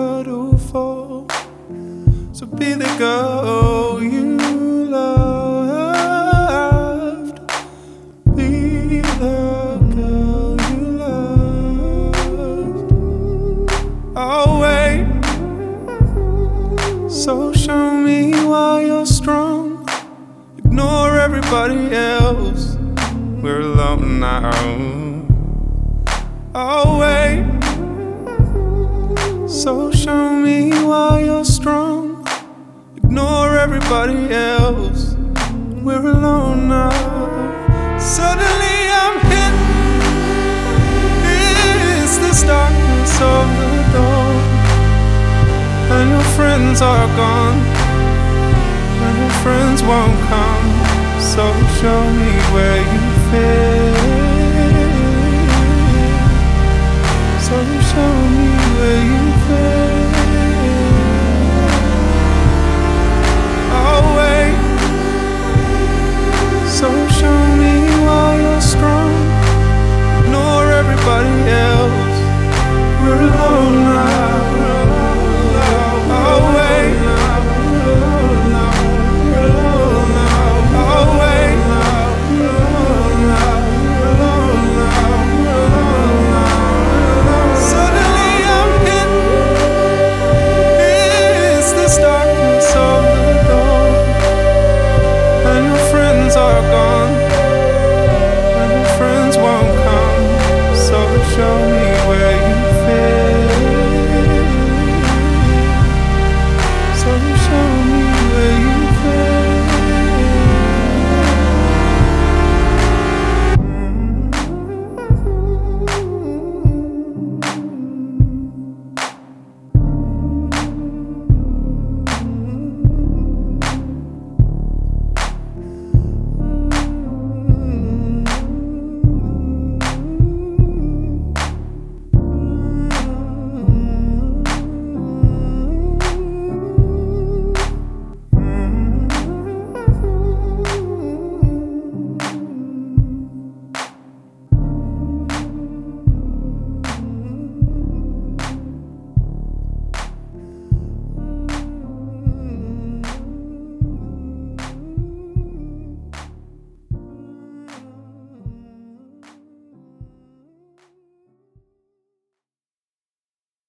never do fall. So be the girl you loved. Be the girl you loved. I'll wait. So show me why you're strong. Ignore everybody else. We're alone now. I'll wait. So show me why you're strong. Ignore everybody else. We're alone now. Suddenly I'm hit. It's this darkness of the dawn, and your friends are gone, and your friends won't come. So show me where you fit. So show me where you fit.